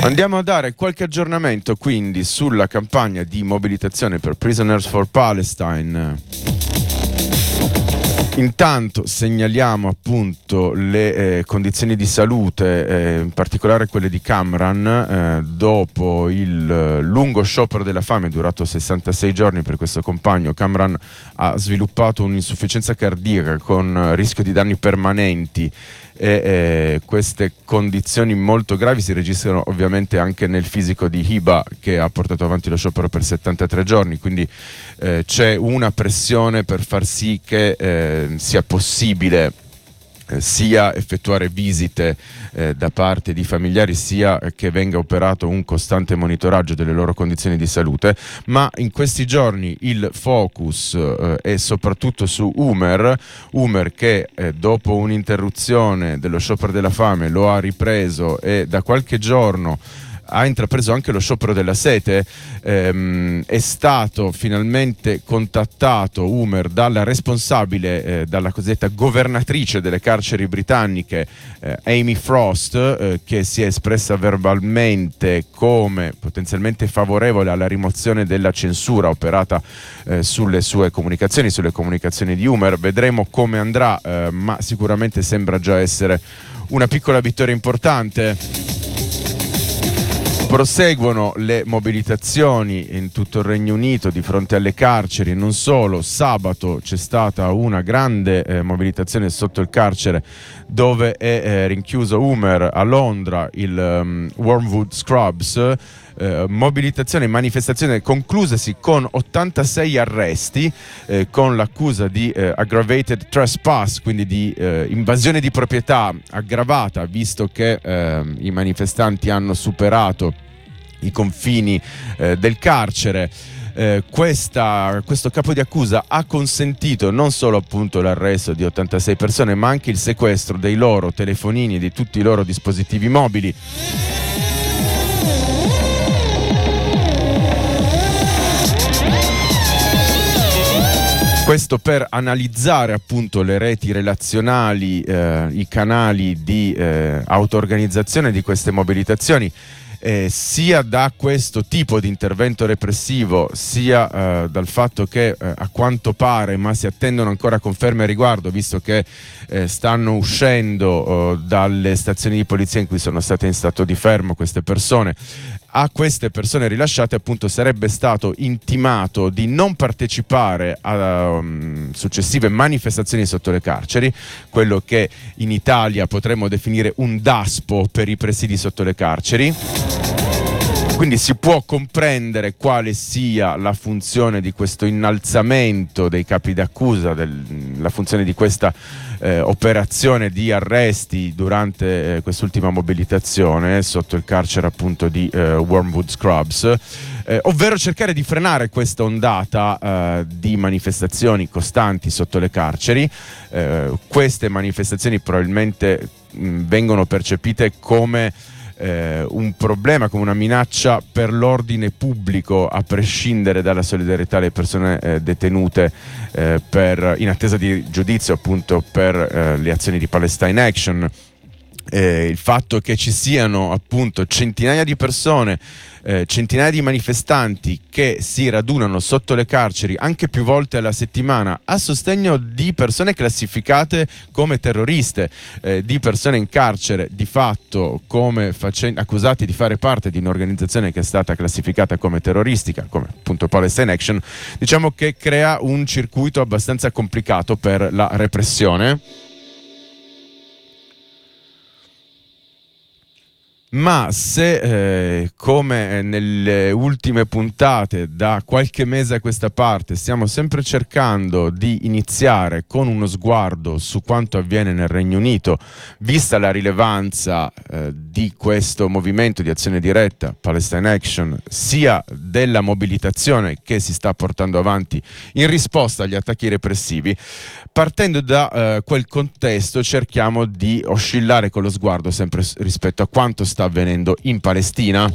Andiamo a dare qualche aggiornamento quindi sulla campagna di mobilitazione per Prisoners for Palestine. Intanto segnaliamo appunto le condizioni di salute, in particolare quelle di Kamran, dopo il lungo sciopero della fame durato 66 giorni per questo compagno. Kamran ha sviluppato un'insufficienza cardiaca con rischio di danni permanenti e queste condizioni molto gravi si registrano ovviamente anche nel fisico di Hiba, che ha portato avanti lo sciopero per 73 giorni, quindi c'è una pressione per far sì che sia possibile sia effettuare visite da parte di familiari, sia che venga operato un costante monitoraggio delle loro condizioni di salute. Ma in questi giorni il focus è soprattutto su Umer che dopo un'interruzione dello sciopero della fame lo ha ripreso e da qualche giorno ha intrapreso anche lo sciopero della sete. È stato finalmente contattato Umer dalla responsabile, dalla cosiddetta governatrice delle carceri britanniche, Amy Frost, che si è espressa verbalmente come potenzialmente favorevole alla rimozione della censura operata sulle sue comunicazioni, sulle comunicazioni di Umer. Vedremo come andrà, ma sicuramente sembra già essere una piccola vittoria importante. Proseguono le mobilitazioni in tutto il Regno Unito di fronte alle carceri. Non solo, sabato c'è stata una grande mobilitazione sotto il carcere dove è rinchiuso Umer a Londra, il Wormwood Scrubs. Mobilitazione e manifestazione conclusasi con 86 arresti, con l'accusa di aggravated trespass, quindi di invasione di proprietà aggravata, visto che i manifestanti hanno superato i confini del carcere. Questo capo di accusa ha consentito non solo appunto l'arresto di 86 persone, ma anche il sequestro dei loro telefonini e di tutti i loro dispositivi mobili. Questo per analizzare appunto le reti relazionali, i canali di auto-organizzazione di queste mobilitazioni, sia da questo tipo di intervento repressivo, sia dal fatto che a quanto pare, ma si attendono ancora conferme a riguardo, visto che stanno uscendo dalle stazioni di polizia in cui sono state in stato di fermo queste persone. A queste persone rilasciate appunto sarebbe stato intimato di non partecipare a successive manifestazioni sotto le carceri, quello che in Italia potremmo definire un DASPO per i presidi sotto le carceri. Quindi si può comprendere quale sia la funzione di questo innalzamento dei capi d'accusa, la funzione di questa operazione di arresti durante quest'ultima mobilitazione sotto il carcere appunto di Wormwood Scrubs, ovvero cercare di frenare questa ondata di manifestazioni costanti sotto le carceri. Queste manifestazioni probabilmente vengono percepite come un problema, come una minaccia per l'ordine pubblico, a prescindere dalla solidarietà alle persone detenute in attesa di giudizio appunto per le azioni di Palestine Action. Il fatto che ci siano appunto centinaia di persone, centinaia di manifestanti che si radunano sotto le carceri anche più volte alla settimana a sostegno di persone classificate come terroriste, di persone in carcere di fatto come accusati di fare parte di un'organizzazione che è stata classificata come terroristica, come appunto Palestine Action, diciamo che crea un circuito abbastanza complicato per la repressione. Ma se come nelle ultime puntate da qualche mese a questa parte stiamo sempre cercando di iniziare con uno sguardo su quanto avviene nel Regno Unito, vista la rilevanza di questo movimento di azione diretta Palestine Action, sia della mobilitazione che si sta portando avanti in risposta agli attacchi repressivi, partendo da quel contesto cerchiamo di oscillare con lo sguardo sempre rispetto a quanto sta avvenendo in Palestina.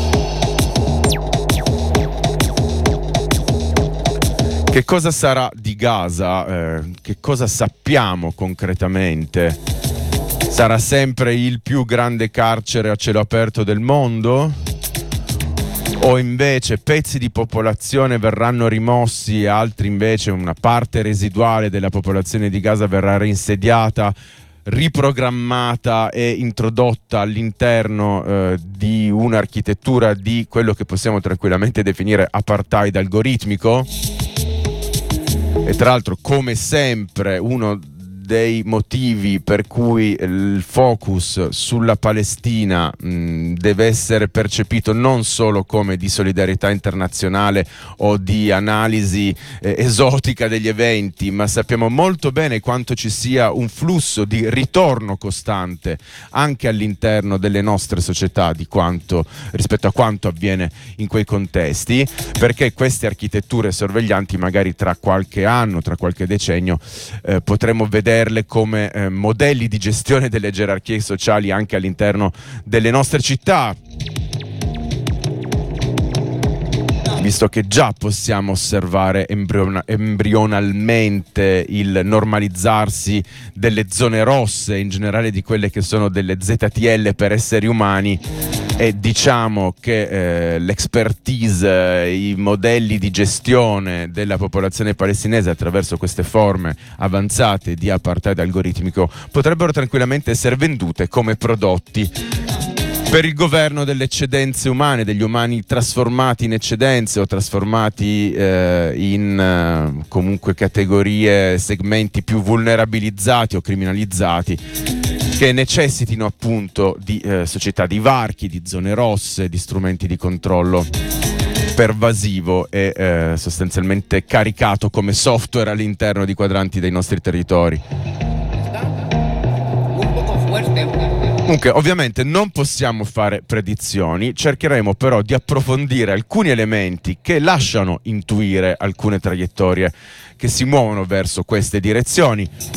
Che cosa sarà di Gaza, che cosa sappiamo concretamente? Sarà sempre il più grande carcere a cielo aperto del mondo? O invece pezzi di popolazione verranno rimossi e altri invece, una parte residuale della popolazione di Gaza verrà reinsediata, riprogrammata e introdotta all'interno di un'architettura di quello che possiamo tranquillamente definire apartheid algoritmico? E tra l'altro, come sempre, uno dei motivi per cui il focus sulla Palestina deve essere percepito non solo come di solidarietà internazionale o di analisi esotica degli eventi, ma sappiamo molto bene quanto ci sia un flusso di ritorno costante anche all'interno delle nostre società rispetto a quanto avviene in quei contesti, perché queste architetture sorveglianti magari tra qualche anno, tra qualche decennio potremo vedere come modelli di gestione delle gerarchie sociali anche all'interno delle nostre città, visto che già possiamo osservare embrionalmente il normalizzarsi delle zone rosse, in generale di quelle che sono delle ZTL per esseri umani, e diciamo che l'expertise, i modelli di gestione della popolazione palestinese attraverso queste forme avanzate di apartheid algoritmico potrebbero tranquillamente essere vendute come prodotti per il governo delle eccedenze umane, degli umani trasformati in eccedenze o trasformati in comunque categorie, segmenti più vulnerabilizzati o criminalizzati, che necessitino appunto di società di varchi, di zone rosse, di strumenti di controllo pervasivo e sostanzialmente caricato come software all'interno di quadranti dei nostri territori. Comunque, ovviamente non possiamo fare predizioni, cercheremo però di approfondire alcuni elementi che lasciano intuire alcune traiettorie che si muovono verso queste direzioni.